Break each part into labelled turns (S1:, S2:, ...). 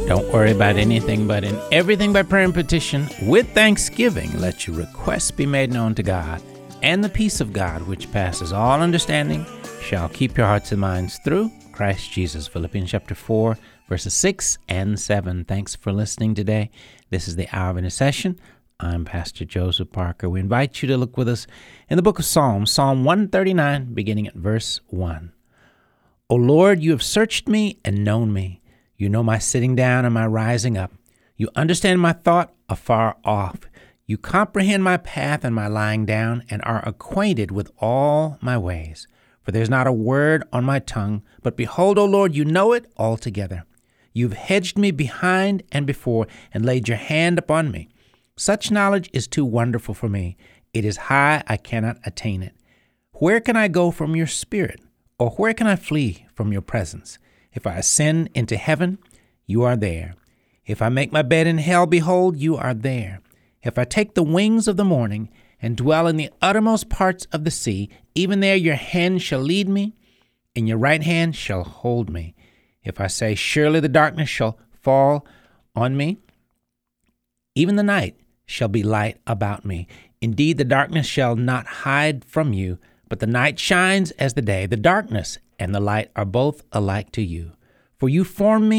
S1: Don't worry about anything, but in everything by prayer and petition, with thanksgiving, let your requests be made known to God. And the peace of God, which passes all understanding, shall keep your hearts and minds through Christ Jesus. Philippians chapter 4, verses 6 and 7. Thanks for listening today. This is the Hour of Intercession. I'm Pastor Joseph Parker. We invite you to look with us in the book of Psalms, Psalm 139, beginning at verse 1. O Lord, you have searched me and known me. You know my sitting down and my rising up. You understand my thought afar off. You comprehend my path and my lying down, and are acquainted with all my ways. For there is not a word on my tongue, but behold, O Lord, you know it altogether. You've hedged me behind and before, and laid your hand upon me. Such knowledge is too wonderful for me. It is high, I cannot attain it. Where can I go from your spirit? Or where can I flee from your presence? If I ascend into heaven, you are there. If I make my bed in hell, behold, you are there. If I take the wings of the morning and dwell in the uttermost parts of the sea, even there your hand shall lead me, and your right hand shall hold me. If I say, surely the darkness shall fall on me, even the night shall be light about me. Indeed, the darkness shall not hide from you, but the night shines as the day. The darkness and the light are both alike to you. For you formed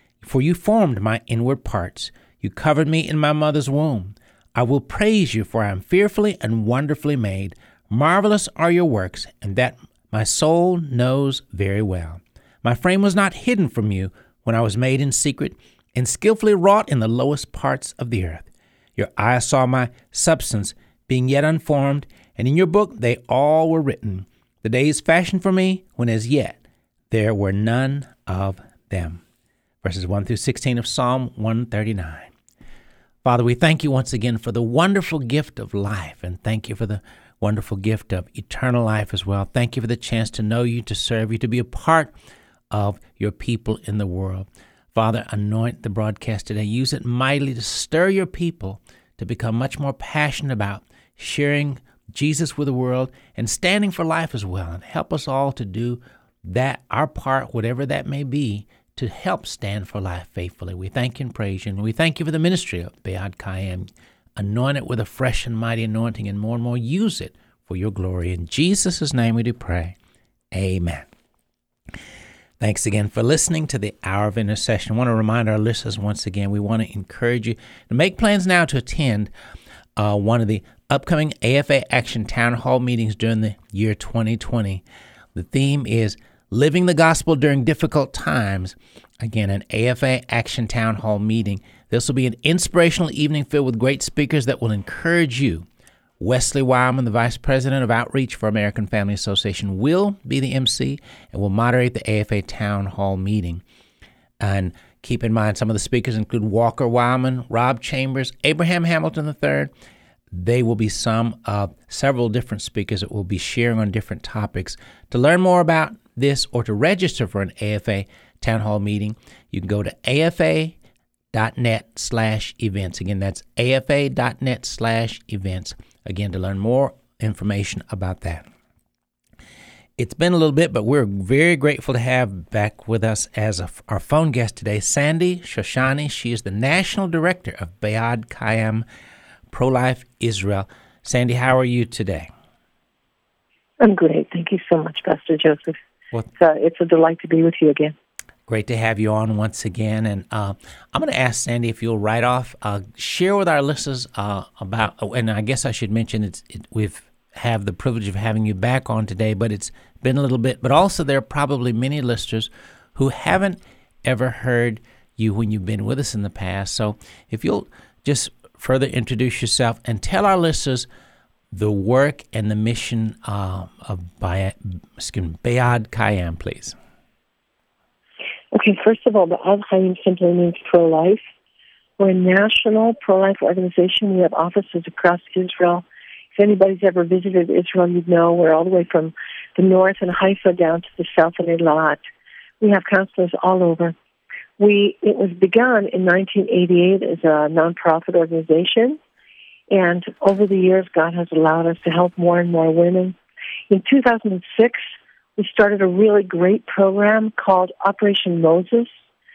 S1: my inward parts. You covered me in my mother's womb. I will praise you, for I am fearfully and wonderfully made. Marvelous are your works, and that my soul knows very well. My frame was not hidden from you when I was made in secret, and skillfully wrought in the lowest parts of the earth. Your eyes saw my substance, being yet unformed, and in your book they all were written, the days fashioned for me, when as yet there were none of them. Verses 1 through 16 of Psalm 139. Father, we thank you once again for the wonderful gift of life, and thank you for the wonderful gift of eternal life as well. Thank you for the chance to know you, to serve you, to be a part of your people in the world. Father, anoint the broadcast today. Use it mightily to stir your people to become much more passionate about sharing Jesus with the world and standing for life as well. And help us all to do that, our part, whatever that may be, to help stand for life faithfully. We thank you and praise you. And we thank you for the ministry of Be'ad Kayem. Anoint it with a fresh and mighty anointing, and more use it for your glory. In Jesus' name we do pray. Amen. Thanks again for listening to the Hour of Intercession. I want to remind our listeners once again, we want to encourage you to make plans now to attend one of the upcoming AFA Action Town Hall meetings during the year 2020. The theme is Living the Gospel During Difficult Times. Again, an AFA Action Town Hall meeting. This will be an inspirational evening filled with great speakers that will encourage you. Wesley Wildman, the Vice President of Outreach for American Family Association, will be the MC and will moderate the AFA Town Hall meeting. And keep in mind, some of the speakers include Walker Wildman, Rob Chambers, Abraham Hamilton III. They will be some of several different speakers that will be sharing on different topics. To learn more about this or to register for an AFA Town Hall meeting, you can go to afa.net/events. Again, that's afa.net/events. Again, to learn more information about that. It's been a little bit, but we're very grateful to have back with us as our phone guest today, Sandy Shoshani. She is the National Director of Be'ad Kayem Pro-Life Israel. Sandy, how are you today?
S2: I'm great. Thank you so much, Pastor Joseph.
S1: Well,
S2: it's a delight to be with you again.
S1: Great to have you on once again. And I'm going to ask Sandy if you'll right off share with our listeners about, and I guess I should mention we've have the privilege of having you back on today, but it's been a little bit. But also there are probably many listeners who haven't ever heard you when you've been with us in the past. So if you'll just further introduce yourself and tell our listeners the work and the mission of Be'ad Kayem, please.
S2: Okay, first of all, Be'ad Kayem simply means pro-life. We're a national pro-life organization. We have offices across Israel. If anybody's ever visited Israel, you'd know we're all the way from the north in Haifa down to the south in Eilat. We have counselors all over. It was begun in 1988 as a nonprofit organization, and over the years, God has allowed us to help more and more women. In 2006, we started a really great program called Operation Moses,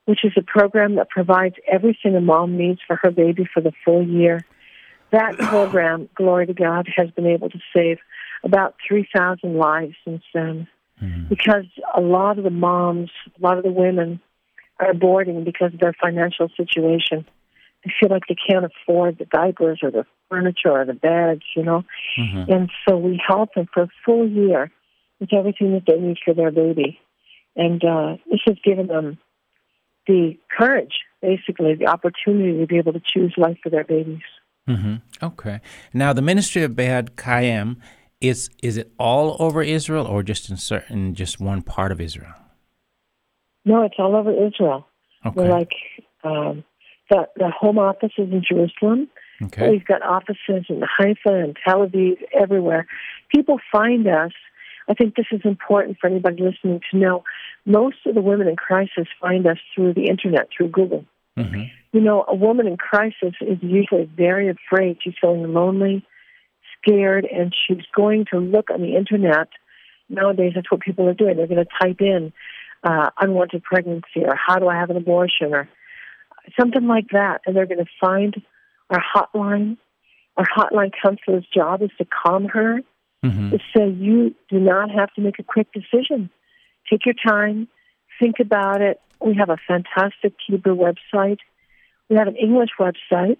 S2: which is a program that provides everything a mom needs for her baby for the full year. That program, glory to God, has been able to save about 3,000 lives since then. Because a lot of the moms, a lot of the women are aborting because of their financial situation. They feel like they can't afford the diapers or the furniture or the beds, And so we help them for a full year with everything that they need for their baby. And this has given them the courage, basically, the opportunity to be able to choose life for their babies.
S1: Okay. Now, the ministry of Be'ad Hayim, is it all over Israel or just in just one part of Israel?
S2: No, it's all over Israel.
S1: Okay.
S2: We're like, the home office is in Jerusalem.
S1: Okay.
S2: We've got offices in Haifa and Tel Aviv, everywhere. People find us. I think this is important for anybody listening to know. Most of the women in crisis find us through the Internet, through Google. A woman in crisis is usually very afraid. She's feeling lonely, scared, and she's going to look on the Internet. Nowadays, that's what people are doing. They're going to type in unwanted pregnancy or how do I have an abortion or something like that, and they're going to find our hotline. Our hotline counselor's job is to calm her, to say you do not have to make a quick decision. Take your time, think about it. We have a fantastic Hebrew website. We have an English website,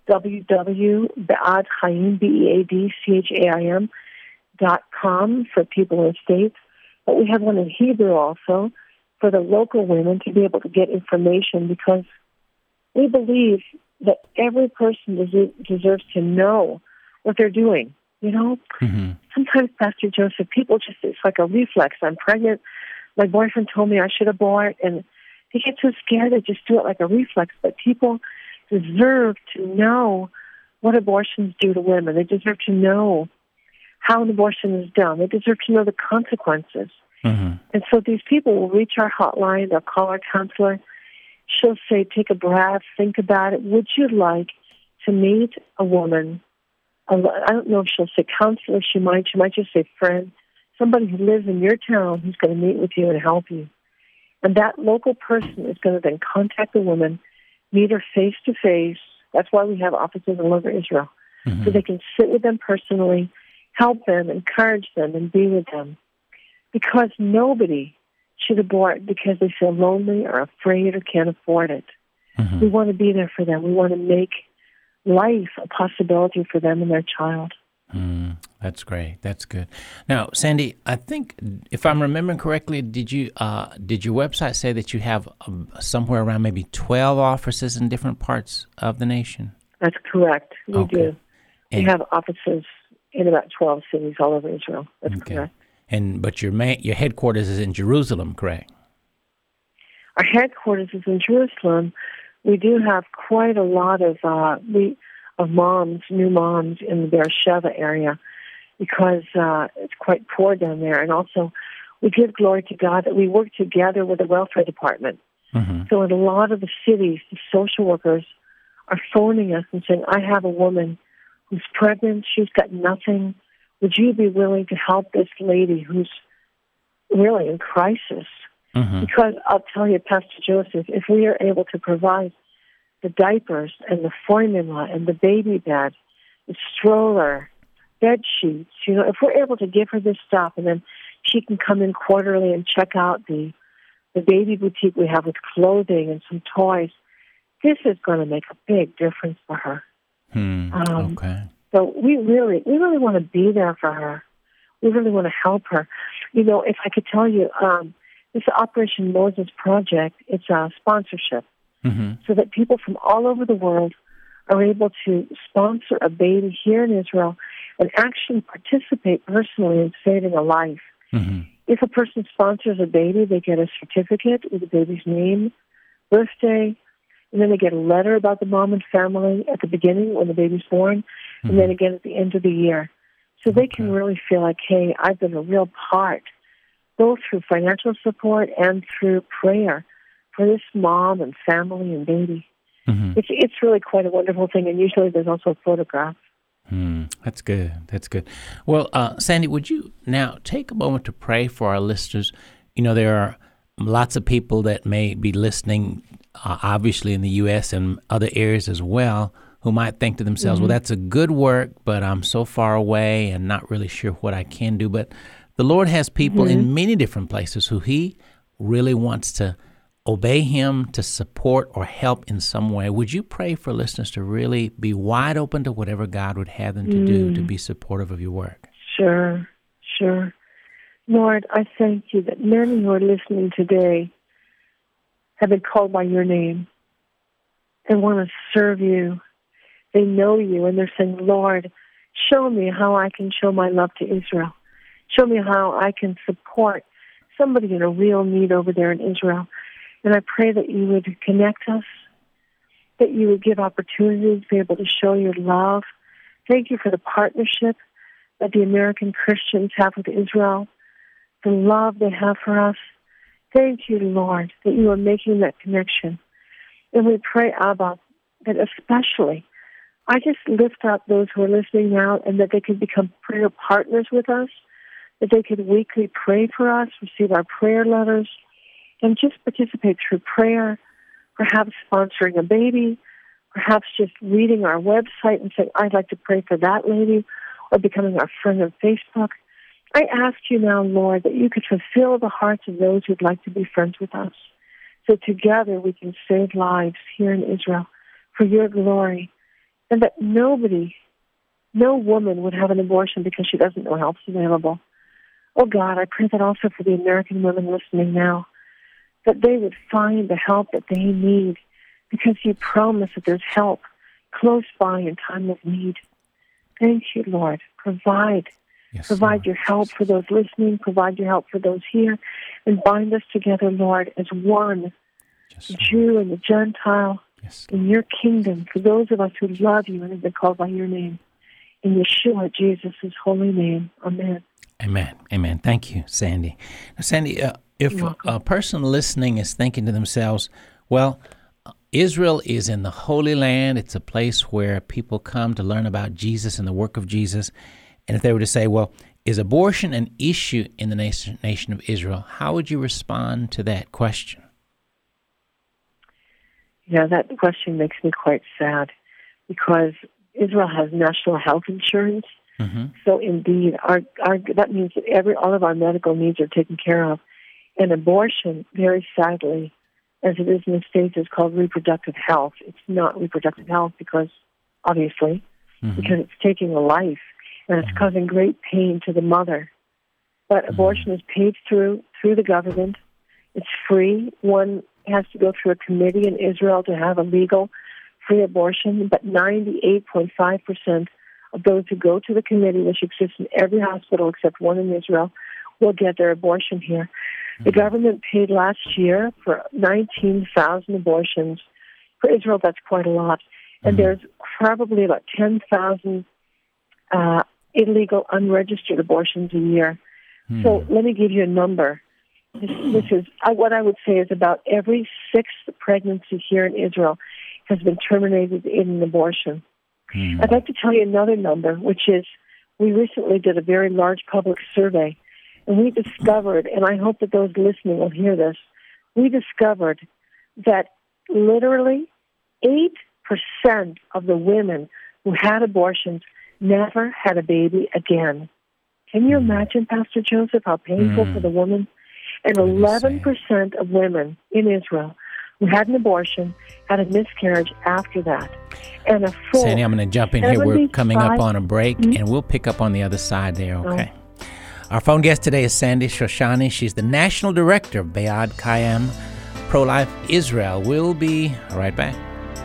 S2: www.beadchaim.com for people in the States. But we have one in Hebrew also for the local women to be able to get information, because we believe that every person deserves to know what they're doing. Sometimes, Pastor Joseph, people just, it's like a reflex. I'm pregnant. My boyfriend told me I should abort, and they get so scared they just do it like a reflex. But people deserve to know what abortions do to women. They deserve to know how an abortion is done. They deserve to know the consequences. And so these people will reach our hotline. They'll call our counselor. She'll say, take a breath, think about it. Would you like to meet a woman? I don't know if she'll say counselor. She might just say friend. Somebody who lives in your town who's going to meet with you and help you. And that local person is going to then contact the woman, meet her face-to-face. That's why we have offices all over Israel. So they can sit with them personally, help them, encourage them, and be with them. Because nobody should abort because they feel lonely or afraid or can't afford it. We want to be there for them. We want to make life a possibility for them and their child.
S1: That's great. That's good. Now, Sandy, I think if I'm remembering correctly, did your website say that you have somewhere around maybe 12 offices in different parts of the nation?
S2: That's correct. We do. We have offices in about 12 cities all over Israel. That's correct.
S1: But your headquarters is in Jerusalem, correct?
S2: Our headquarters is in Jerusalem. We do have quite a lot of new moms in the Beersheba area, because it's quite poor down there. And also, we give glory to God that we work together with the welfare department. So in a lot of the cities, the social workers are phoning us and saying, I have a woman who's pregnant, she's got nothing. Would you be willing to help this lady who's really in crisis? Because I'll tell you, Pastor Joseph, if we are able to provide the diapers and the formula and the baby bed, the stroller, bed sheets, if we're able to give her this stuff, and then she can come in quarterly and check out the baby boutique we have with clothing and some toys, this is going to make a big difference for her. So we really want to be there for her. We really want to help her. If I could tell you, this Operation Moses project, it's a sponsorship, so that people from all over the world are able to sponsor a baby here in Israel and actually participate personally in saving a life. If a person sponsors a baby, they get a certificate with the baby's name, birthday, and then they get a letter about the mom and family at the beginning when the baby's born, and then again at the end of the year. So they can really feel like, hey, I've been a real part, both through financial support and through prayer for this mom and family and baby. It's really quite a wonderful thing, and usually there's also a photograph.
S1: That's good. That's good. Well, Sandy, would you now take a moment to pray for our listeners? There are lots of people that may be listening obviously in the U.S. and other areas as well, who might think to themselves, well, that's a good work, but I'm so far away and not really sure what I can do. But the Lord has people in many different places who he really wants to obey him, to support or help in some way. Would you pray for listeners to really be wide open to whatever God would have them to do to be supportive of your work?
S2: Sure. Lord, I thank you that many who are listening today have been called by your name and want to serve you. They know you, and they're saying, Lord, show me how I can show my love to Israel. Show me how I can support somebody in a real need over there in Israel. And I pray that you would connect us, that you would give opportunities to be able to show your love. Thank you for the partnership that the American Christians have with Israel, the love they have for us. Thank you, Lord, that you are making that connection. And we pray, Abba, that especially I just lift up those who are listening now, and that they could become prayer partners with us, that they could weekly pray for us, receive our prayer letters, and just participate through prayer, perhaps sponsoring a baby, perhaps just reading our website and saying, I'd like to pray for that lady, or becoming our friend on Facebook. I ask you now, Lord, that you could fulfill the hearts of those who'd like to be friends with us, so together we can save lives here in Israel for your glory. And that no woman would have an abortion because she doesn't know help's available. Oh, God, I pray that also for the American women listening now, that they would find the help that they need, because you promise that there's help close by in time of need. Thank you, Lord. Provide your help for those listening, provide your help for those here, and bind us together, Lord, as one, the Jew and the Gentile, in your kingdom, for those of us who love you and have been called by your name. In Yeshua, Jesus' holy name. Amen.
S1: Amen. Thank you, Sandy. Now, Sandy, if a person listening is thinking to themselves, well, Israel is in the Holy Land. It's a place where people come to learn about Jesus and the work of Jesus. And if they were to say, well, is abortion an issue in the nation of Israel? How would you respond to that question?
S2: Yeah, that question makes me quite sad, because Israel has national health insurance. So indeed, that means that all of our medical needs are taken care of. And abortion, very sadly, as it is in the States, is called reproductive health. It's not reproductive health because it's taking a life, and it's causing great pain to the mother. But abortion is paid through the government. It's free. One has to go through a committee in Israel to have a legal free abortion, but 98.5% of those who go to the committee, which exists in every hospital except one in Israel, will get their abortion here. The government paid last year for 19,000 abortions. For Israel, that's quite a lot. And there's probably about 10,000 illegal, unregistered abortions a year. So let me give you a number. This is what I would say is about every sixth pregnancy here in Israel has been terminated in an abortion. I'd like to tell you another number, which is we recently did a very large public survey, and we discovered, and I hope that those listening will hear this, we discovered that literally 8% of the women who had abortions never had a baby again. Can you imagine, Pastor Joseph, how painful for the woman? And 11% of women in Israel who had an abortion had a miscarriage after that. And a full...
S1: Sandy, I'm going to jump in here. We're coming up on a break, and we'll pick up on the other side there, okay? Our phone guest today is Sandy Shoshani. She's the National Director of Be'ad Kayem Pro-Life Israel. We'll be right back.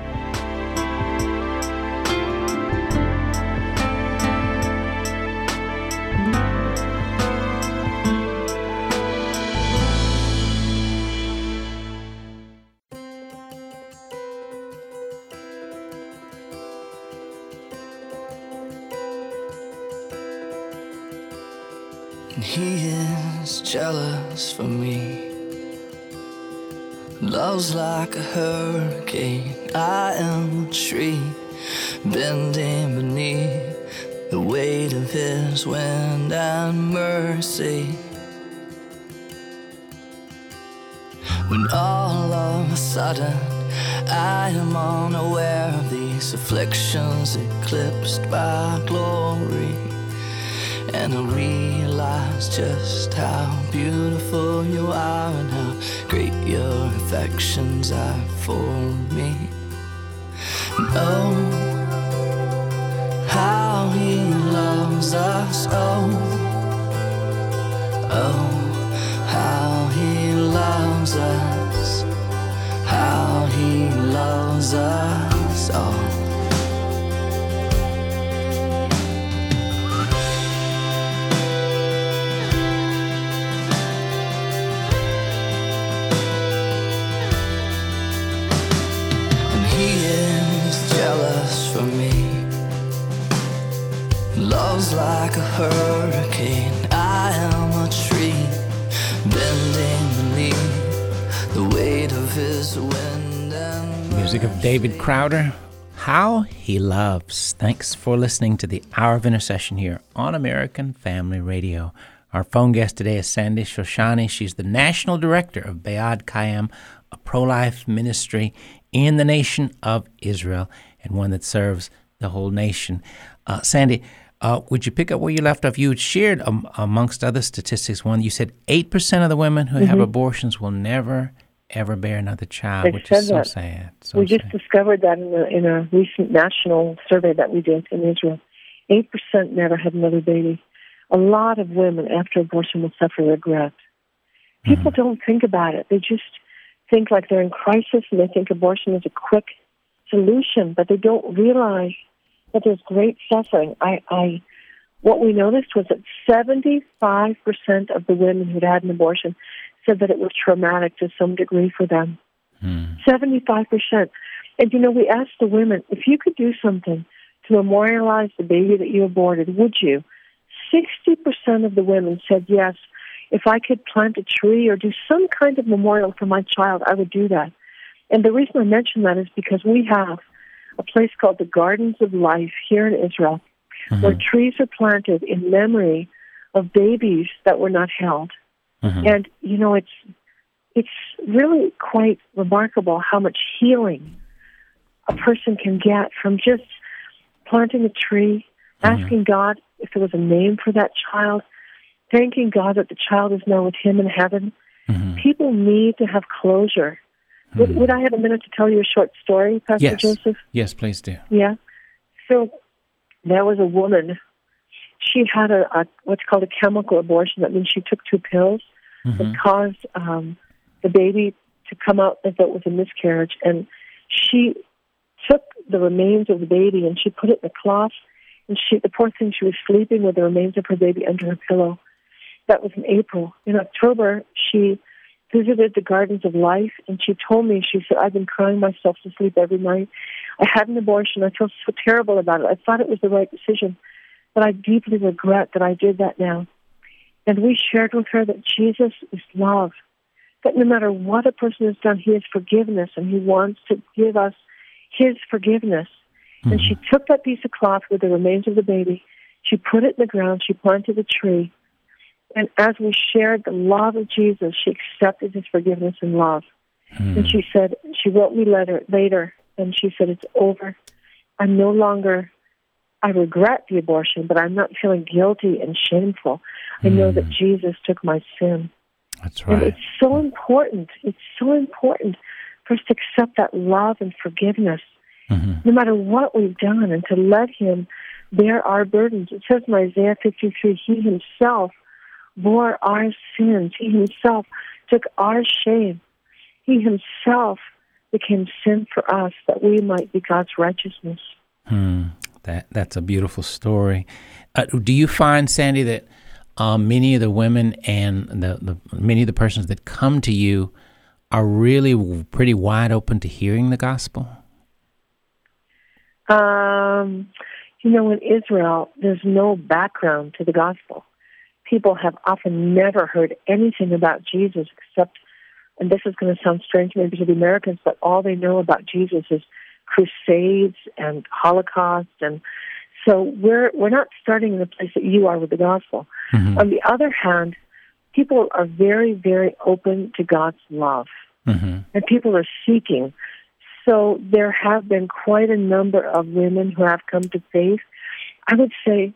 S3: He is jealous for me. Love's like a hurricane. I am a tree bending beneath the weight of his wind and mercy. When all of a sudden I am unaware of these afflictions eclipsed by glory, and I realize just how beautiful you are and how great your affections are for me. Oh, how he loves us, oh, oh, how he loves us, how he loves us all. For me, love's like a hurricane. I am a tree bending beneath the weight of his wind and
S1: Music of David Crowder, How He Loves. Thanks for listening to the Hour of Intercession here on American Family Radio. Our phone guest today is Sandy Shoshani. She's the National Director of Be'ad Kayam, a pro-life ministry in the nation of Israel, and one that serves the whole nation. Sandy, would you pick up where you left off? You had shared, amongst other statistics, one, you said 8% of the women who have abortions will never, ever bear another child, which is so sad.
S2: We just discovered that in a recent national survey that we did in Israel. 8% never had another baby. A lot of women after abortion will suffer regret. People don't think about it. They just think like they're in crisis, and they think abortion is a quick solution, but they don't realize that there's great suffering. What we noticed was that 75% of the women who'd had an abortion said that it was traumatic to some degree for them. 75%. And, we asked the women, if you could do something to memorialize the baby that you aborted, would you? 60% of the women said yes. If I could plant a tree or do some kind of memorial for my child, I would do that. And the reason I mention that is because we have a place called the Gardens of Life here in Israel, where trees are planted in memory of babies that were not held. And, it's really quite remarkable how much healing a person can get from just planting a tree, asking God if there was a name for that child, thanking God that the child is now with him in heaven. People need to have closure. Would I have a minute to tell you a short story, Pastor Joseph?
S1: Yes, please do.
S2: Yeah. So there was a woman. She had a what's called a chemical abortion. That means she took 2 pills that caused the baby to come out as though it was a miscarriage. And she took the remains of the baby and she put it in a cloth. And the poor thing, she was sleeping with the remains of her baby under her pillow. That was in April. In October, she visited the Gardens of Life, and she told me, she said, I've been crying myself to sleep every night. I had an abortion. I feel so terrible about it. I thought it was the right decision, but I deeply regret that I did that now. And we shared with her that Jesus is love, that no matter what a person has done, he is forgiveness, and he wants to give us his forgiveness. And she took that piece of cloth with the remains of the baby, she put it in the ground, she planted a tree, and as we shared the love of Jesus, she accepted his forgiveness and love. And she said, she wrote me later, and she said, it's over. I regret the abortion, but I'm not feeling guilty and shameful. I know that Jesus took my sin.
S1: That's right.
S2: And it's so important. It's so important for us to accept that love and forgiveness, no matter what we've done, and to let him bear our burdens. It says in Isaiah 53, he himself bore our sins. He himself took our shame. He himself became sin for us that we might be God's righteousness.
S1: That's a beautiful story. Do you find, Sandy, that many of the women and many of the persons that come to you are really pretty wide open to hearing the gospel?
S2: In Israel, there's no background to the gospel. People have often never heard anything about Jesus except, and this is going to sound strange maybe to the Americans, but all they know about Jesus is crusades and Holocaust. And so we're not starting in the place that you are with the gospel. On the other hand, people are very, very open to God's love. And people are seeking so there have been quite a number of women who have come to faith. I would say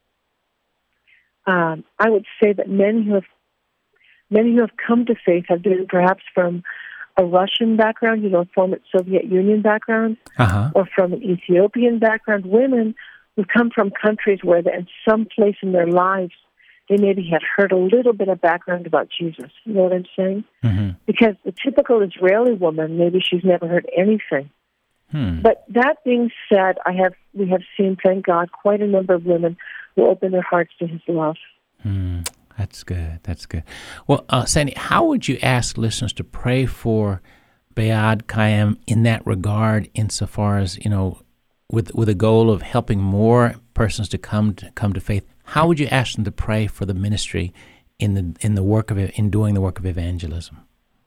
S2: that many who have come to faith have been perhaps from a Russian background, a former Soviet Union background, or from an Ethiopian background. Women who come from countries where in some place in their lives they maybe had heard a little bit of background about Jesus. You know what I'm saying?
S1: Mm-hmm.
S2: Because the typical Israeli woman, maybe she's never heard anything. But that being said, we have seen, thank God, quite a number of women who open their hearts to His love.
S1: That's good. That's good. Well, Sandy, how would you ask listeners to pray for Be'ad Kayem in that regard, insofar as, with a goal of helping more persons to come to faith? How would you ask them to pray for the ministry in doing the work of evangelism?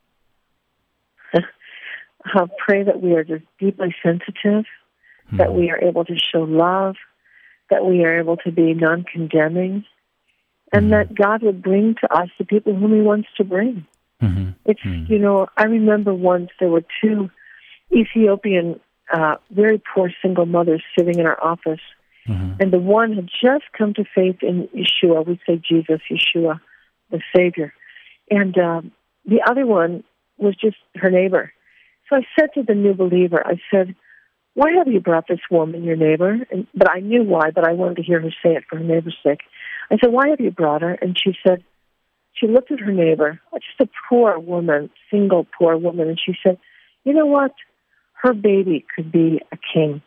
S2: I'll pray that we are just deeply sensitive, that we are able to show love, that we are able to be non-condemning, and that God would bring to us the people whom He wants to bring. It's, I remember once there were two Ethiopian, very poor single mothers sitting in our office, and the one had just come to faith in Yeshua. We say Jesus, Yeshua, the Savior. And the other one was just her neighbor. So I said to the new believer, I said, "Why have you brought this woman, your neighbor?" But I knew why, but I wanted to hear her say it for her neighbor's sake. I said, "Why have you brought her?" And she said, she looked at her neighbor, just a poor woman, single poor woman, and she said, "You know what? Her baby could be a king."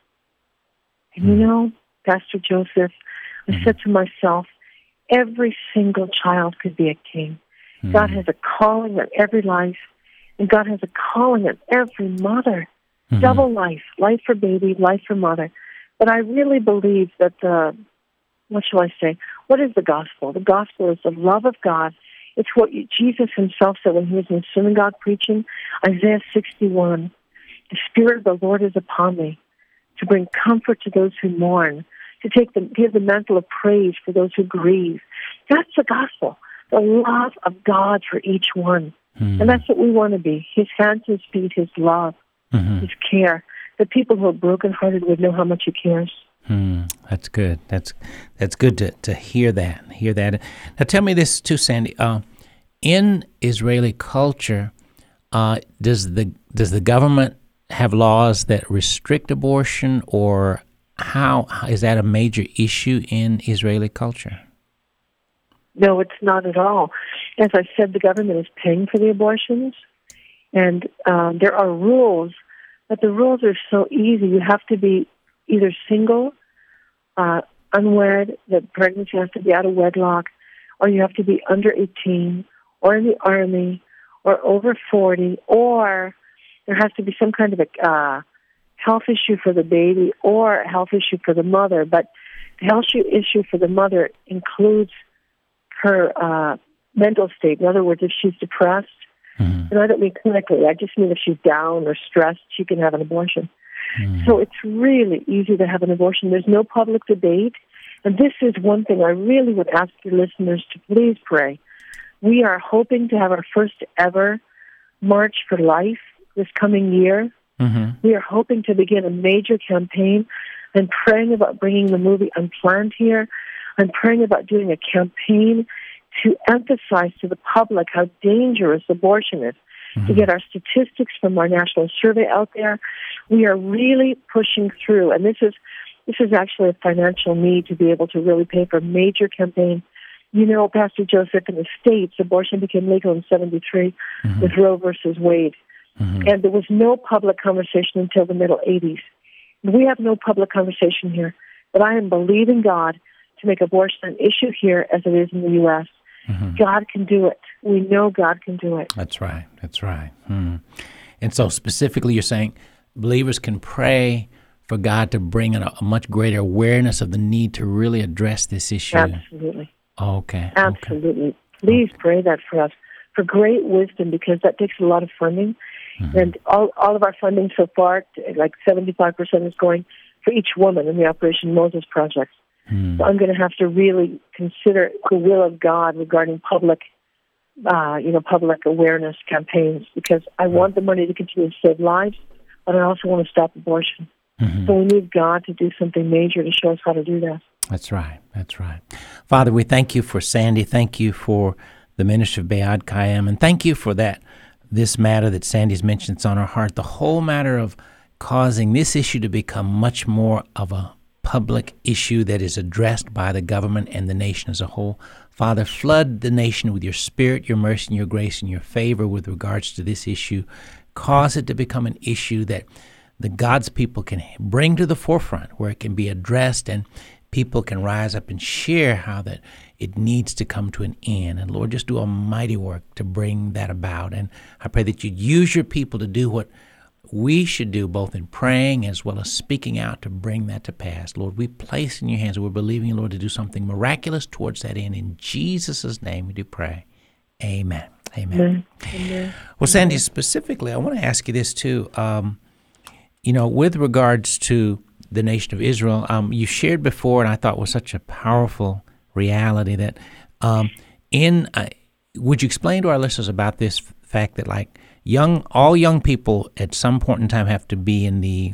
S2: And Pastor Joseph, I said to myself, every single child could be a king. God has a calling on every life, and God has a calling on every mother. Double life for baby, life for mother. But I really believe that what shall I say? What is the gospel? The gospel is the love of God. It's what Jesus Himself said when He was in the synagogue preaching, Isaiah 61. The Spirit of the Lord is upon me to bring comfort to those who mourn, to give the mantle of praise for those who grieve. That's the gospel, the love of God for each one. And that's what we want to be, His hands, His feet, His love, His care. The people who are brokenhearted would know how much He cares.
S1: That's good. That's good to hear that. Now tell me this too, Sandy. In Israeli culture, does the government have laws that restrict abortion, or how is that a major issue in Israeli culture?
S2: No, it's not at all. As I said, the government is paying for the abortions, and there are rules, but the rules are so easy. You have to be either single, unwed, the pregnancy has to be out of wedlock, or you have to be under 18, or in the army, or over 40, or there has to be some kind of a health issue for the baby or a health issue for the mother. But the health issue for the mother includes her mental state. In other words, if she's depressed, and I don't mean clinically, I just mean if she's down or stressed, she can have an abortion. So it's really easy to have an abortion. There's no public debate. And this is one thing I really would ask your listeners to please pray. We are hoping to have our first ever March for Life this coming year. We are hoping to begin a major campaign. I'm praying about bringing the movie Unplanned here. I'm praying about doing a campaign to emphasize to the public how dangerous abortion is, to get our statistics from our national survey out there. We are really pushing through, and this is actually a financial need to be able to really pay for a major campaign. Pastor Joseph, in the States, abortion became legal in 1973 with Roe versus Wade. And there was no public conversation until the middle 80s. We have no public conversation here, but I am believing God to make abortion an issue here as it is in the U.S. God can do it. We know God can do it.
S1: That's right. And so specifically you're saying believers can pray for God to bring a much greater awareness of the need to really address this issue.
S2: Absolutely.
S1: Okay.
S2: Absolutely. Okay. Please pray that for us, for great wisdom, because that takes a lot of funding. And all of our funding so far, like 75% is going for each woman in the Operation Moses project. So I'm going to have to really consider the will of God regarding public awareness campaigns, because I want the money to continue to save lives. but I also want to stop abortion. So we need God to do something major to show us how to do that.
S1: That's right. That's right. Father, we thank you for Sandy. Thank you for the ministry of Be'ad Kayam. And thank you for this matter that Sandy's mentioned. It's on her heart. The whole matter of causing this issue to become much more of a public issue that is addressed by the government and the nation as a whole. Father, flood the nation with your spirit, your mercy, and your grace, and your favor with regards to this issue. Cause it to become an issue that the God's people can bring to the forefront, where it can be addressed and people can rise up and share how that it needs to come to an end. And Lord, just do a mighty work to bring that about. And I pray that you'd use your people to do what we should do, both in praying as well as speaking out to bring that to pass. Lord, we place in your hands, we're believing you, Lord, to do something miraculous towards that end. In Jesus' name we do pray. Amen. Amen.
S2: Amen.
S1: Well, Sandy, specifically, I want to ask you this too. With regards to the nation of Israel, you shared before, and I thought was such a powerful reality that would you explain to our listeners about this fact that all young people at some point in time have to be in the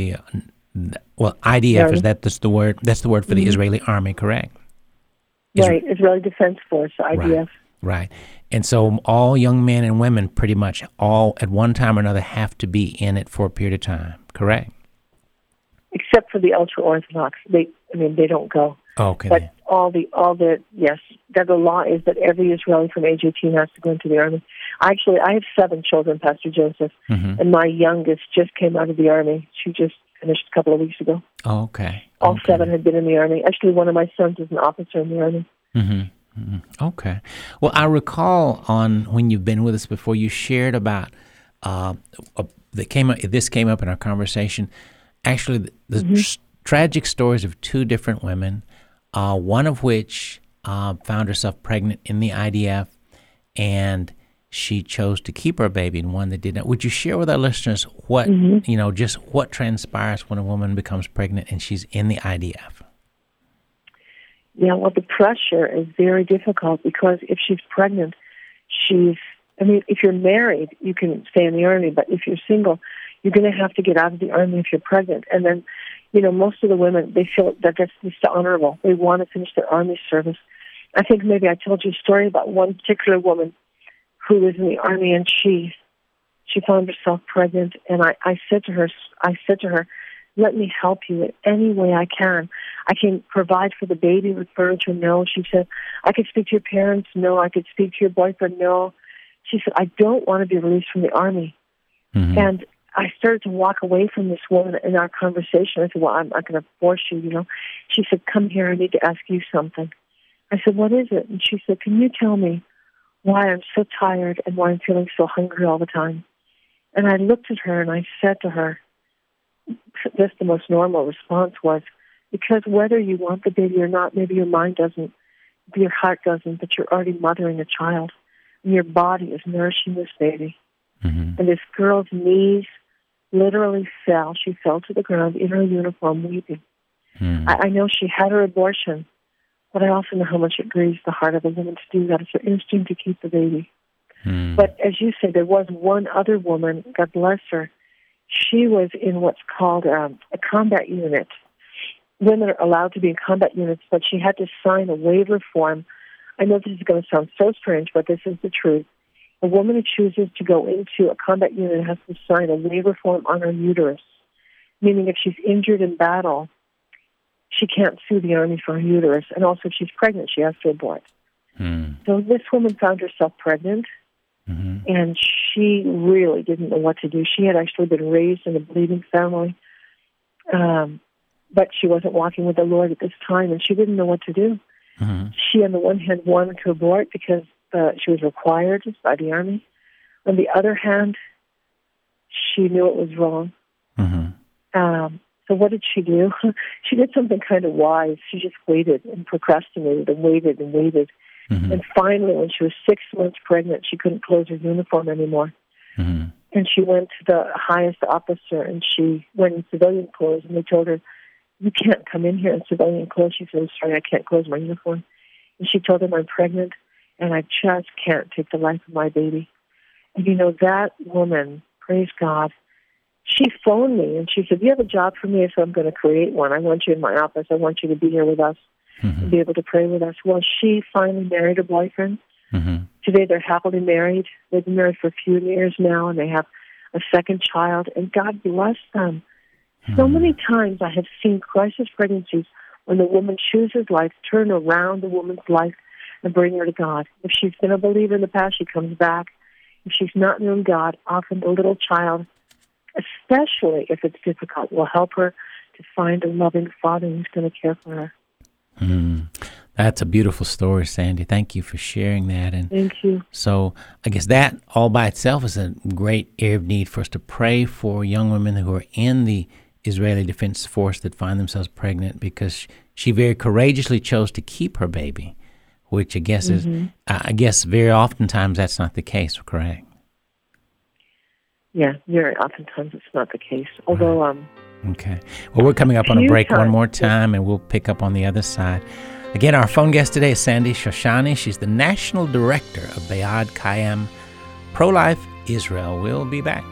S1: IDF, that's the word for the Israeli army, correct?
S2: Right, Israeli Defense Force, IDF.
S1: Right. And so all young men and women pretty much all at one time or another have to be in it for a period of time, correct?
S2: Except for the ultra-Orthodox. They don't go.
S1: Oh, okay.
S2: But yes, the law is that every Israeli from age 18 has to go into the army. Actually, I have 7 children, Pastor Joseph, and my youngest just came out of the army. She just finished a couple of weeks ago.
S1: Oh, okay.
S2: All 7 had been in the army. Actually, one of my sons is an officer in the army.
S1: Okay. Well, I recall when you've been with us before, you shared about this came up in our conversation. Actually, the tragic stories of 2 different women, one of which found herself pregnant in the IDF, and she chose to keep her baby, and one that did not. Would you share with our listeners what just what transpires when a woman becomes pregnant and she's in the IDF?
S2: Yeah, well, the pressure is very difficult because if she's pregnant, if you're married, you can stay in the army, but if you're single, you're going to have to get out of the army if you're pregnant. And then, most of the women, they feel that that's dishonorable. They want to finish their army service. I think maybe I told you a story about one particular woman who was in the army, and she found herself pregnant. And I said to her, let me help you in any way I can. I can provide for the baby with furniture. No, she said. I could speak to your parents. No, I could speak to your boyfriend. No. She said, I don't want to be released from the army. And I started to walk away from this woman in our conversation. I said, well, I'm not going to force you, She said, come here, I need to ask you something. I said, what is it? And she said, can you tell me why I'm so tired and why I'm feeling so hungry all the time? And I looked at her and I said to her, just the most normal response was, because whether you want the baby or not, maybe your mind doesn't, your heart doesn't, but you're already mothering a child, and your body is nourishing this baby. And this girl's knees literally fell. She fell to the ground in her uniform weeping. I know she had her abortion, but I also know how much it grieves the heart of a woman to do that. It's her instinct to keep the baby. But as you said, there was one other woman, God bless her. She was in what's called a combat unit. Women are allowed to be in combat units, but she had to sign a waiver form. I know this is going to sound so strange, but this is the truth. A woman who chooses to go into a combat unit has to sign a waiver form on her uterus, meaning if she's injured in battle, she can't sue the army for her uterus. And also if she's pregnant, she has to abort. So this woman found herself pregnant, and she really didn't know what to do. She had actually been raised in a believing family, but she wasn't walking with the Lord at this time, and she didn't know what to do. She, on the one hand, wanted to abort because she was required by the army. On the other hand, she knew it was wrong. So what did she do? She did something kind of wise. She just waited and procrastinated and waited and waited. And finally, when she was 6 months pregnant, she couldn't close her uniform anymore. And she went to the highest officer, and she went in civilian clothes, and they told her, you can't come in here in civilian clothes. She said, I'm sorry, I can't close my uniform. And she told them, I'm pregnant, and I just can't take the life of my baby. And that woman, praise God, she phoned me and she said, "Do you have a job for me?" I said, "I'm going to create one. I want you in my office. I want you to be here with us and be able to pray with us." Well, she finally married her boyfriend. Today they're happily married. They've been married for a few years now, and they have a second child, and God bless them. So many times I have seen crisis pregnancies when the woman chooses life, turn around the woman's life and bring her to God. If she's been a believer in the past, she comes back. If she's not known God, often the little child, especially if it's difficult, will help her to find a loving father who's going to care for her.
S1: That's a beautiful story, Sandy. Thank you for sharing that. And
S2: thank you.
S1: So I guess that all by itself is a great area of need for us to pray for young women who are in the Israeli Defense Force that find themselves pregnant, because she very courageously chose to keep her baby, which I guess is, I guess very oftentimes that's not the case, correct?
S2: Yeah, very oftentimes it's not the case. Although,
S1: okay. Well, we're coming up on a break one more time, and we'll pick up on the other side. Again, our phone guest today is Sandy Shoshani. She's the National Director of Be'ad Kayam Pro-Life Israel. We'll be back.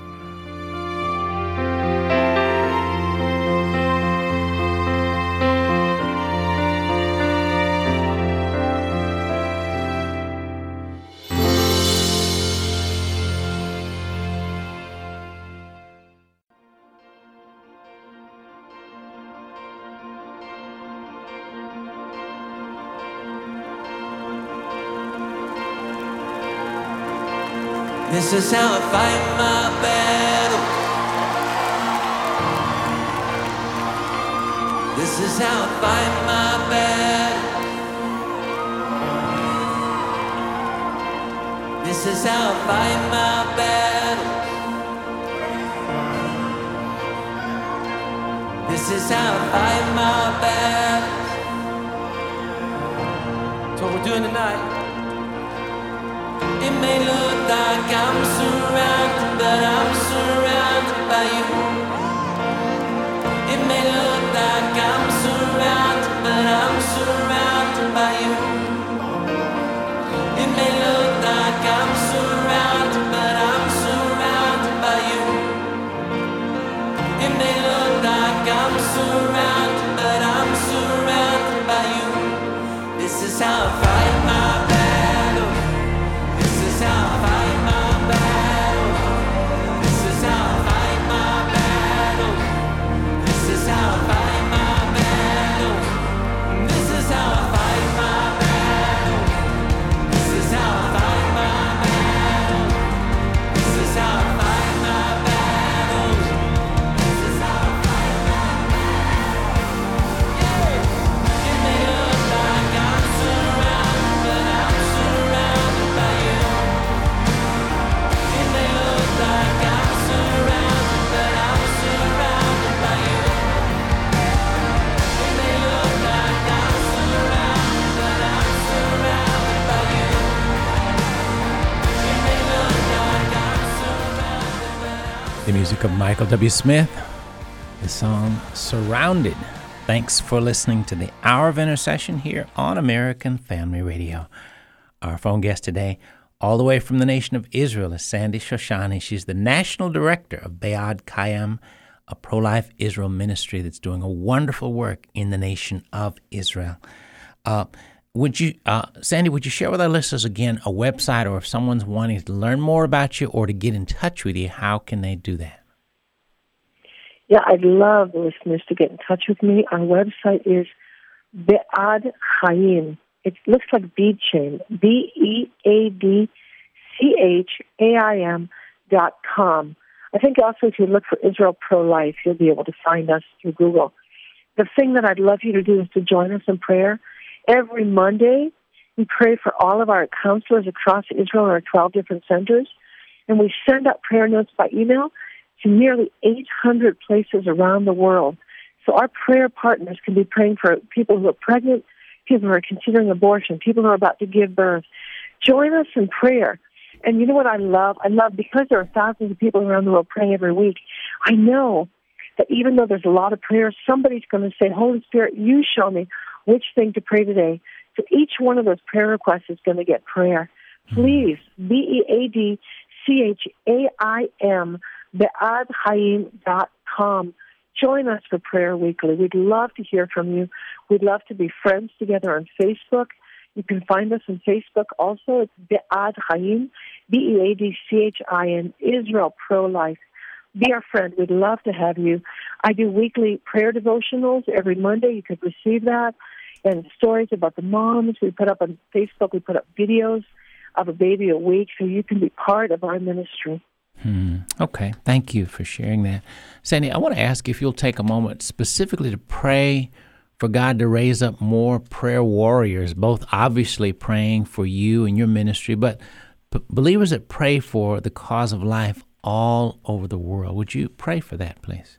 S3: This is how I fight my battle. This is how I fight my battle. This is how I fight my battle. This is how I fight my battle. That's what we're doing tonight. It may look like I'm surrounded, but I'm surrounded by you. It may look like I'm surrounded, but I'm surrounded by you. It may look like I'm surrounded, but I'm surrounded by you. It may look like I'm surrounded, but I'm surrounded by you. This is how I fight my battle. This is how I fight my battle. This is how I fight my battle. This is how I fight my battle. This is how I fight my battle. This is how I fight my battle. This is how I fight my battle. This is how I fight my battle. It may look like I'm surrounded, but I'm surrounded by you. It may look like I'm surrounded, but I'm surrounded by you. It may look like I'm surrounded, but I'm surrounded by you. It may look like I'm surrounded, but I'm
S1: The music of Michael W. Smith, the song Surrounded. Thanks for listening to the Hour of Intercession here on American Family Radio. Our phone guest today, all the way from the nation of Israel, is Sandy Shoshani. She's the National Director of Be'ad Kayam, a pro-life Israel ministry that's doing a wonderful work in the nation of Israel. Sandy, would you share with our listeners again a website, or if someone's wanting to learn more about you or to get in touch with you, how can they do that?
S2: Yeah, I'd love the listeners to get in touch with me. Our website is Be'ad Chaim. It looks like bead chain, BEADCHAIM.com. I think also if you look for Israel Pro-Life, you'll be able to find us through Google. The thing that I'd love you to do is to join us in prayer. Every Monday, we pray for all of our counselors across Israel in our 12 different centers, and we send out prayer notes by email to nearly 800 places around the world. So our prayer partners can be praying for people who are pregnant, people who are considering abortion, people who are about to give birth. Join us in prayer. And you know what I love? I love, because there are thousands of people around the world praying every week, I know that even though there's a lot of prayers, somebody's going to say, Holy Spirit, you show me which thing to pray today. So each one of those prayer requests is going to get prayer. Please, BEADCHAIM, beadchaim.com. Join us for Prayer Weekly. We'd love to hear from you. We'd love to be friends together on Facebook. You can find us on Facebook also. It's Be'ad Chaim, Beadchin, Israel Pro-Life. Be our friend. We'd love to have you. I do weekly prayer devotionals every Monday. You could receive that. And stories about the moms. We put up on Facebook, we put up videos of a baby a week so you can be part of our ministry.
S1: Okay. Thank you for sharing that. Sandy, I want to ask if you'll take a moment specifically to pray for God to raise up more prayer warriors, both obviously praying for you and your ministry, but believers that pray for the cause of life all over the world. Would you pray for that, please?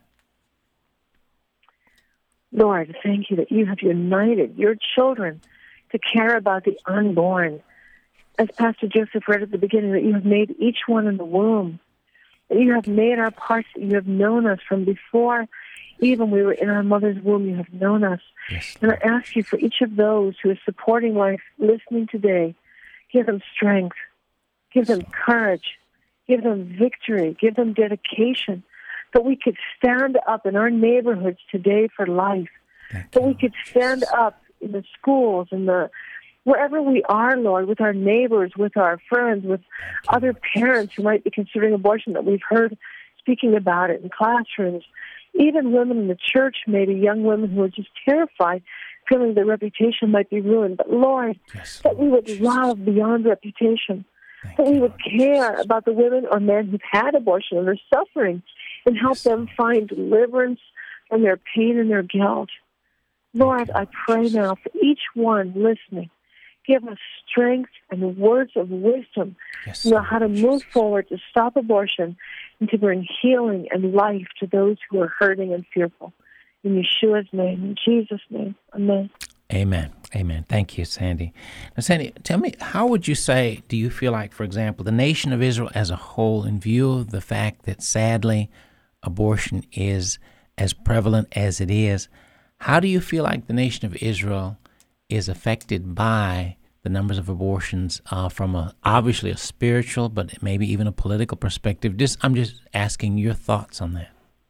S2: Lord, thank you that you have united your children to care about the unborn. As Pastor Joseph read at the beginning, that you have made each one in the womb, that you have made our parts, that you have known us from before even we were in our mother's womb. You have known us.
S1: Yes,
S2: and I ask you for each of those who are supporting life, listening today, give them strength, give them courage, give them victory, give them dedication, that we could stand up in our neighborhoods today for life, that we could stand up in the schools and wherever we are, Lord, with our neighbors, with our friends, with other parents who might be considering abortion that we've heard speaking about it in classrooms, even women in the church, maybe young women who are just terrified, feeling their reputation might be ruined. But Lord, that we would love beyond reputation, that we would care about the women or men who've had abortion and are suffering and help them find deliverance from their pain and their guilt. Lord, I pray now for each one listening. Give us strength and words of wisdom to know how to move forward to stop abortion and to bring healing and life to those who are hurting and fearful. In Yeshua's name, in Jesus' name, amen.
S1: Amen. Amen. Thank you, Sandy. Now, Sandy, tell me, how would you say, do you feel like, for example, the nation of Israel as a whole, in view of the fact that sadly abortion is as prevalent as it is, how do you feel like the nation of Israel is affected by the numbers of abortions from obviously a spiritual, but maybe even a political perspective? I'm just asking your thoughts on that.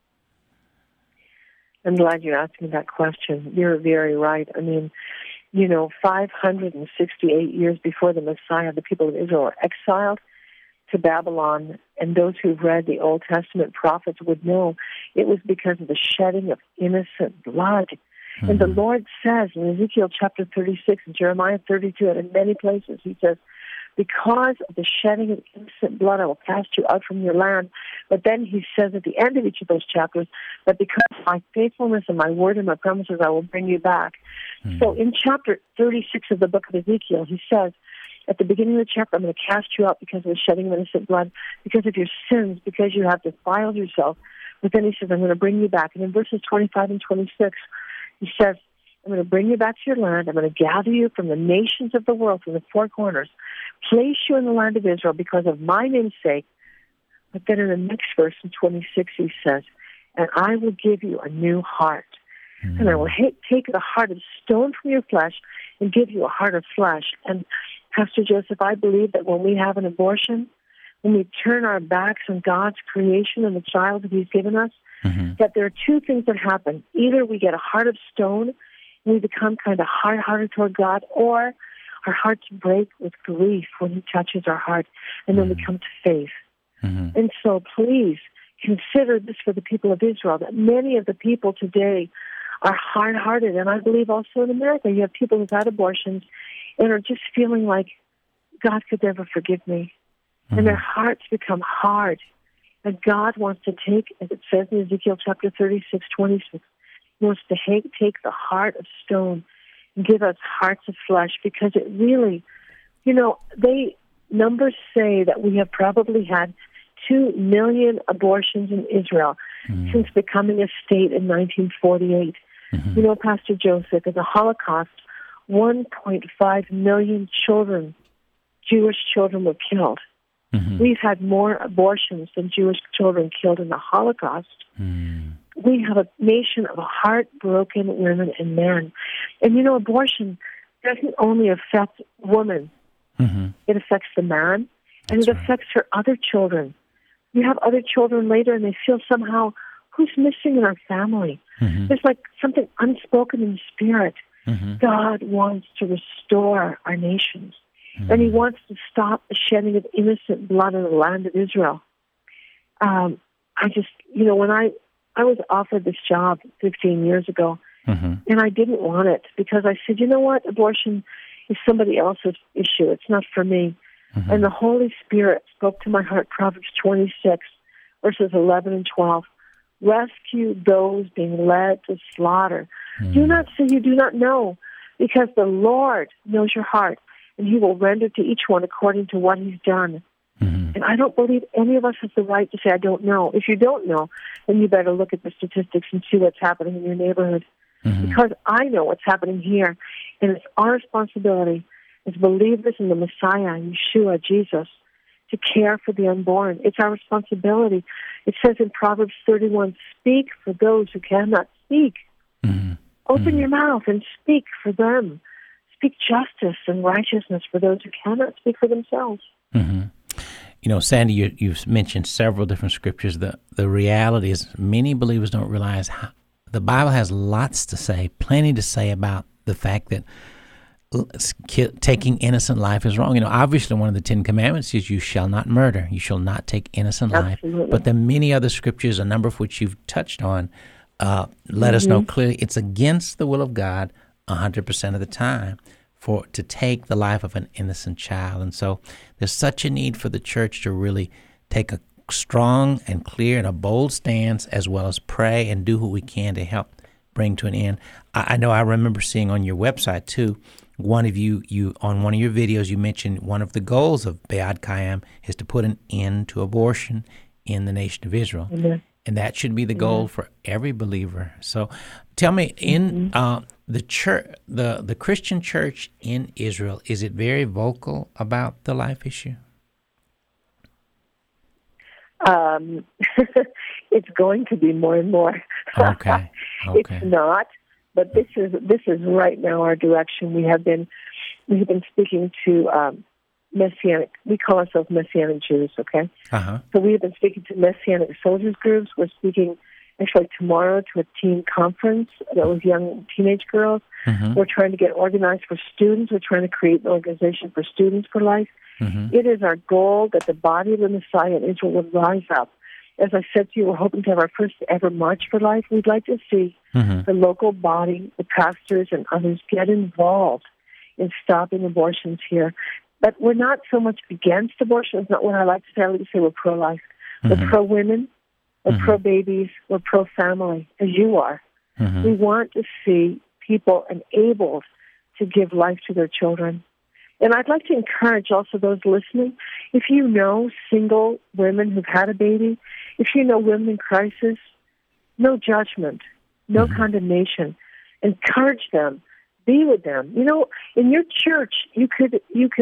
S2: I'm glad you asked me that question. You're very right. I mean, 568 years before the Messiah, the people of Israel were exiled to Babylon, and those who've read the Old Testament prophets would know it was because of the shedding of innocent blood. And the Lord says in Ezekiel chapter 36 and Jeremiah 32 and in many places, he says, because of the shedding of innocent blood, I will cast you out from your land. But then he says at the end of each of those chapters that because of my faithfulness and my word and my promises, I will bring you back. So in chapter 36 of the book of Ezekiel, he says, at the beginning of the chapter, I'm going to cast you out because of the shedding of innocent blood, because of your sins, because you have defiled yourself. But then he says, I'm going to bring you back. And in verses 25 and 26, he says, I'm going to bring you back to your land. I'm going to gather you from the nations of the world, from the four corners, place you in the land of Israel because of my name's sake. But then in the next verse, in 26, he says, and I will give you a new heart. And I will take the heart of stone from your flesh and give you a heart of flesh. And Pastor Joseph, I believe that when we have an abortion, when we turn our backs on God's creation and the child that he's given us, that there are two things that happen. Either we get a heart of stone and we become kind of hard-hearted toward God, or our hearts break with grief when he touches our heart, and then we come to faith. And so please consider this for the people of Israel, that many of the people today are hard-hearted, and I believe also in America you have people who've had abortions and are just feeling like God could never forgive me. And their hearts become hard. And God wants to take, as it says in Ezekiel chapter 36, 26, he wants to take the heart of stone and give us hearts of flesh, because it really, numbers say that we have probably had 2 million abortions in Israel since becoming a state in 1948. Pastor Joseph, in the Holocaust, 1.5 million children, Jewish children, were killed. We've had more abortions than Jewish children killed in the Holocaust. We have a nation of heartbroken women and men. And abortion doesn't only affect women. It affects the man, and it affects her other children. You have other children later, and they feel somehow, who's missing in our family?
S1: Mm-hmm.
S2: There's like something unspoken in the spirit.
S1: Mm-hmm.
S2: God wants to restore our nations,
S1: Mm-hmm.
S2: and He wants to stop the shedding of innocent blood in the land of Israel. I just, when I was offered this job 15 years ago,
S1: Mm-hmm.
S2: and I didn't want it because I said, you know what, abortion is somebody else's issue. It's not for me.
S1: Mm-hmm.
S2: And the Holy Spirit spoke to my heart, Proverbs 26, verses 11 and 12. Rescue those being led to slaughter.
S1: Mm-hmm.
S2: Do not say you do not know, because the Lord knows your heart, and He will render to each one according to what he's done.
S1: Mm-hmm.
S2: And I don't believe any of us has the right to say, I don't know. If you don't know, then you better look at the statistics and see what's happening in your neighborhood.
S1: Mm-hmm.
S2: Because I know what's happening here, and it's our responsibility as believers in the Messiah, Yeshua, Jesus, to care for the unborn. It's our responsibility. It says in Proverbs 31, speak for those who cannot speak.
S1: Mm-hmm.
S2: Open your mouth and speak for them. Speak justice and righteousness for those who cannot speak for themselves.
S1: Mm-hmm. Sandy, you've mentioned several different scriptures. The reality is many believers don't realize how the Bible has lots to say, plenty to say about the fact that taking innocent life is wrong. Obviously one of the 10 Commandments is you shall not murder. You shall not take innocent
S2: Absolutely.
S1: life. But there are many other scriptures, a number of which you've touched on, let us know clearly it's against the will of God 100% of the time to take the life of an innocent child. And so there's such a need for the church to really take a strong and clear and a bold stance, as well as pray and do what we can to help bring to an end. I know I remember seeing on your website too, one of you on one of your videos, you mentioned one of the goals of Be'ad Kayam is to put an end to abortion in the nation of Israel. Mm-hmm. And that should be the goal for every believer. So tell me, in the church, the Christian church in Israel, is it very vocal about the life issue?
S2: It's going to be more and more.
S1: Okay.
S2: It's not, but this is right now our direction. We have been speaking to Messianic. We call ourselves Messianic Jews. Okay.
S1: Uh-huh.
S2: So we have been speaking to Messianic soldiers groups. We're speaking actually tomorrow to a teen conference that was young teenage girls. Mm-hmm. We're trying to get organized for students. We're trying to create an organization for Students for Life. Mm-hmm. It is our goal that the body of the Messiah in Israel would rise up. As I said to you, we're hoping to have our first ever March for Life. We'd like to see the local body, the pastors and others get involved in stopping abortions here. But we're not so much against abortion. It's not what I like to say. I like to say we're pro-life. We're pro-women. We're pro-babies. We're pro-family, as you are. Mm-hmm. We want to see people enabled to give life to their children. And I'd like to encourage also those listening, if you know single women who've had a baby, if you know women in crisis, no judgment, no condemnation. Encourage them. Be with them. In your church, you could.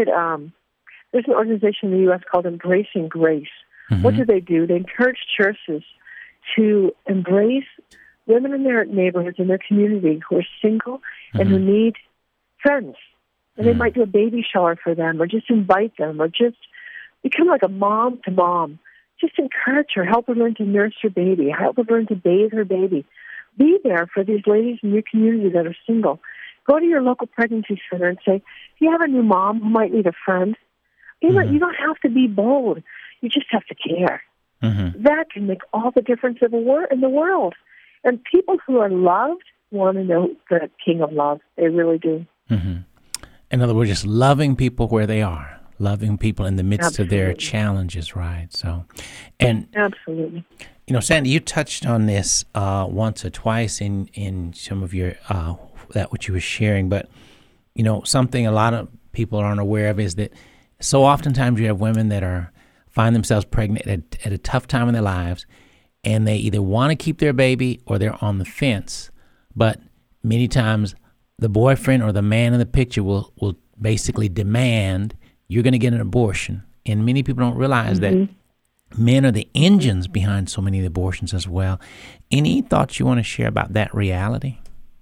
S2: There's an organization in the U.S. called Embracing Grace. Mm-hmm. What do? They encourage churches to embrace women in their neighborhoods, in their community, who are single and who need friends. And they might do a baby shower for them, or just invite them, or just become like a mom to mom. Just encourage her, help her learn to nurse her baby, help her learn to bathe her baby. Be there for these ladies in your community that are single. Go to your local pregnancy center and say, if you have a new mom who might need a friend, you don't have to be bold. You just have to care. Mm-hmm. That can make all the difference in the world. And people who are loved want to know the King of Love. They really do.
S1: Mm-hmm. In other words, just loving people where they are, loving people in the midst of their challenges, right? So, and
S2: absolutely.
S1: Sandy, you touched on this once or twice in some of your that what you were sharing, but something a lot of people aren't aware of is that so oftentimes you have women that find themselves pregnant at a tough time in their lives, and they either want to keep their baby or they're on the fence. But many times the boyfriend or the man in the picture will basically demand you're going to get an abortion. And many people don't realize that men are the engines behind so many of the abortions as well. Any thoughts you want to share about that reality?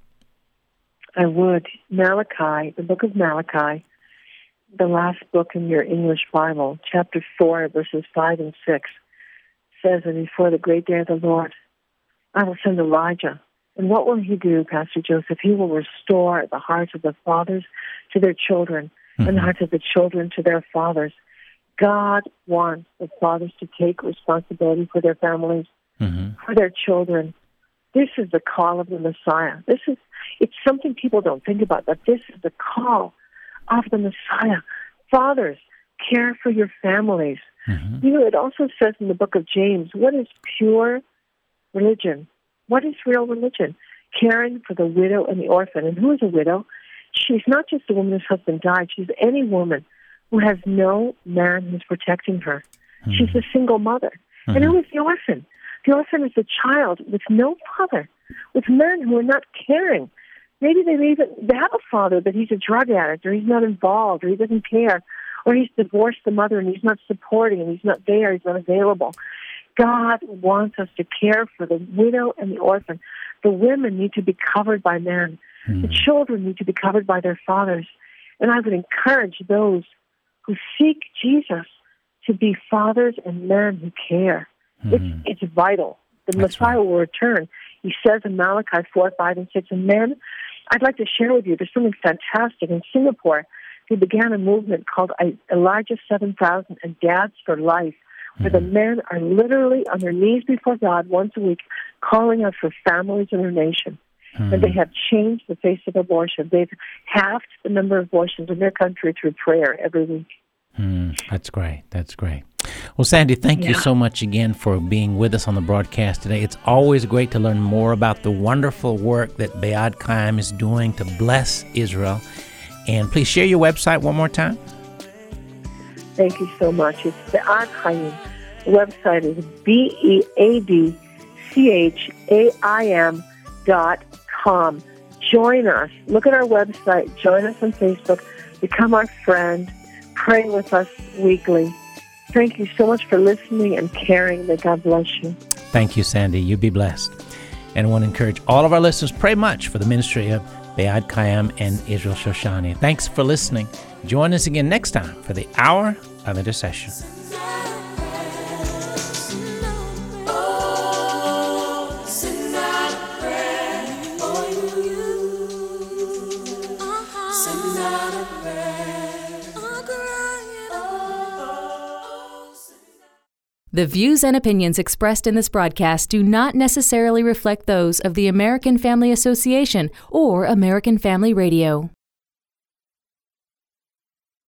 S2: I would. Malachi, the book of Malachi, the last book in your English Bible, chapter 4, verses 5 and 6, says that before the great day of the Lord, I will send Elijah. And what will he do, Pastor Joseph? He will restore the hearts of the fathers to their children and the hearts of the children to their fathers. God wants the fathers to take responsibility for their families, for their children. This is the call of the Messiah. It's something people don't think about, but this is the call of the Messiah. Fathers, care for your families. You know, it also says in the book of James, what is pure religion? What is real religion? Caring for the widow and the orphan. And who is a widow? She's not just a woman whose husband died. She's any woman who has no man who's protecting her. She's a single mother. And who is the orphan? The orphan is a child with no father, with men who are not caring. Maybe they have a father, but he's a drug addict, or he's not involved, or he doesn't care, or he's divorced the mother and he's not supporting, and he's not there, he's not available. God wants us to care for the widow and the orphan. The women need to be covered by men. The children need to be covered by their fathers. And I would encourage those who seek Jesus to be fathers and men who care. It's vital. The Messiah will return. He says in Malachi 4, 5, and 6, and men, I'd like to share with you, there's something fantastic. In Singapore, they began a movement called Elijah 7000 and Dads for Life, where the men are literally on their knees before God once a week, calling out for families in their nation. And they have changed the face of abortion. They've halved the number of abortions in their country through prayer every week.
S1: That's great. That's great. Well, Sandy, thank you so much again for being with us on the broadcast today. It's always great to learn more about the wonderful work that Be'ad Chaim is doing to bless Israel. And please share your website one more time.
S2: Thank you so much. It's Be'ad Chaim. The website is BEADCHAIM.com. Join us. Look at our website. Join us on Facebook. Become our friend. Pray with us weekly. Thank you so much for listening and caring. May God bless you.
S1: Thank you, Sandy. You be blessed. And I want to encourage all of our listeners, pray much for the ministry of Be'ad Chaim and Israel Shoshani. Thanks for listening. Join us again next time for the Hour of Intercession.
S4: The views and opinions expressed in this broadcast do not necessarily reflect those of the American Family Association or American Family Radio.